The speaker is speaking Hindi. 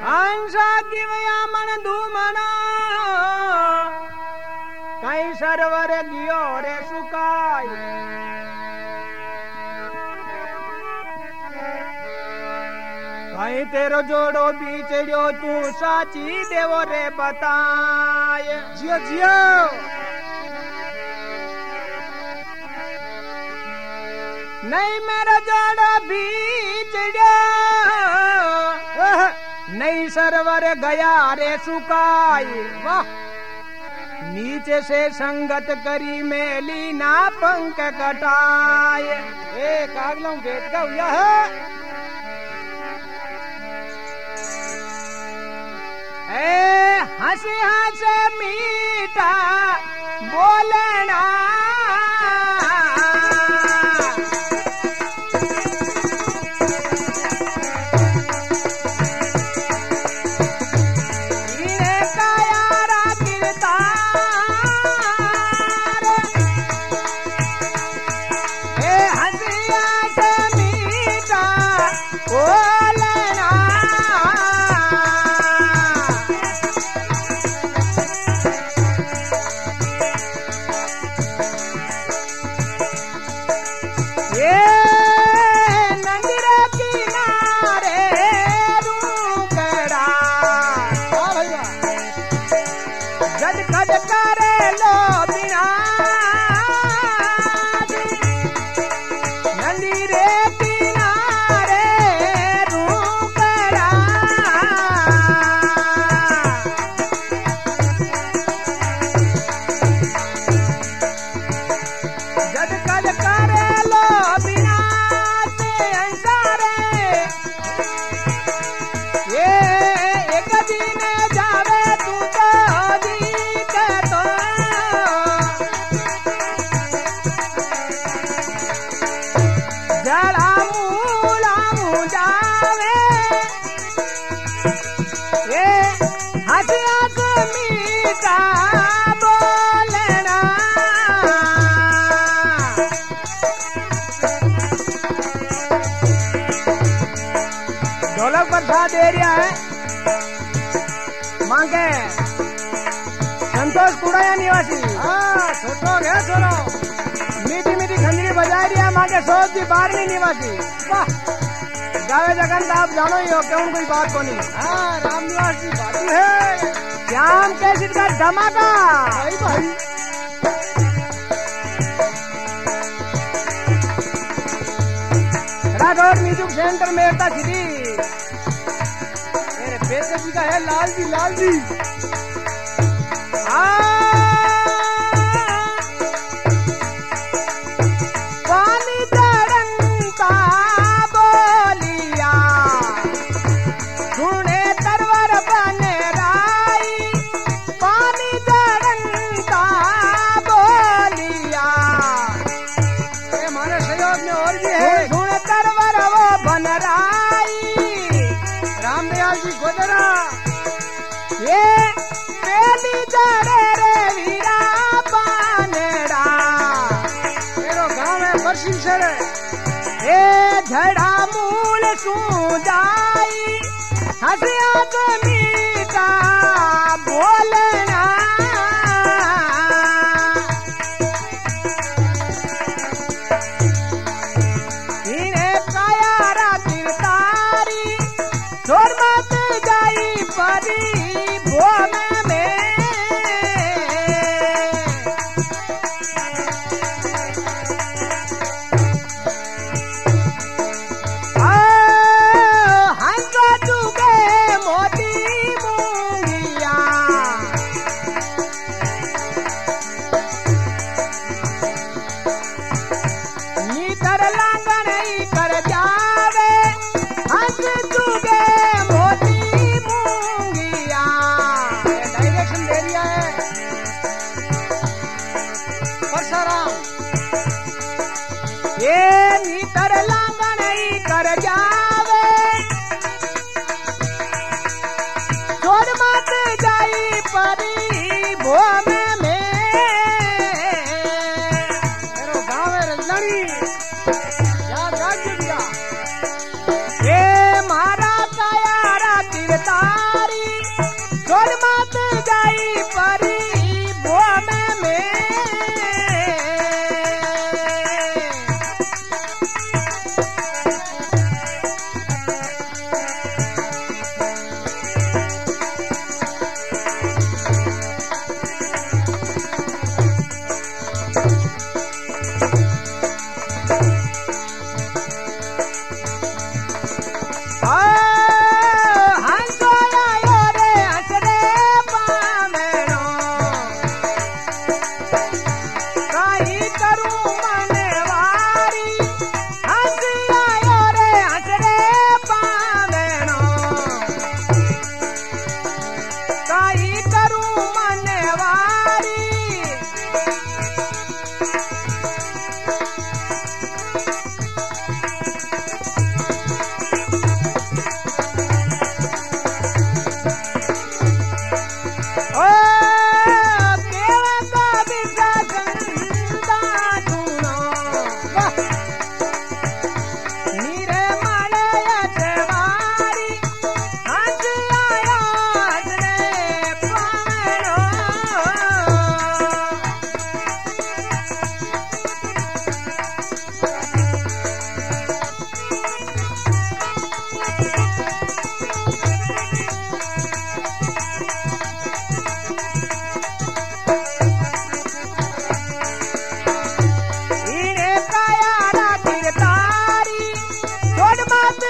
हंसा किवया मन धूमना कई सरवर गियो रे सुकाई कहीं तेरो जोड़ो बीचड़ो तू साची देवो रे बताए जियो जियो नहीं मेरा जोड़ो बीचड़ो नहीं सरवर गया रे सुकाई वाह नीचे से संगत करी मेली ना पंख कटाए एक आगलों भेद का हुआ है हंसी हंस मीठा बोलना दे रहा है मांगे संतोष कुड़ाया निवासी छोटो है छोरो मीठी मीठी खंजरी बजा रही है मांगे सोच दी 12वीं निवासी वाह गावे जगन आप जानो ही हो क्यों कोई बात को नहीं राम निवासी बात है श्याम कैसेट का धमाका भाई भाई Rathore music centre Merta city बेटे जी का है लाल जी पानी चढ़ता बोलिया सुने तरवर बने राई पानी चढ़ता बोलिया हमारे सहयोग में और भी है सुने तरवर वो बन राई रामदयाल जी गोदरा ये पेली चढ़े रे वीरा पानेड़ा मेरो गाँव है बरसी सड़े ए झड़ा मूल सू जाई हंसिया तो मीठा बोलना इन्हें काया राती तारी छोड़ मत जाई परी भोन में हंस चुके मोती छोड़ बात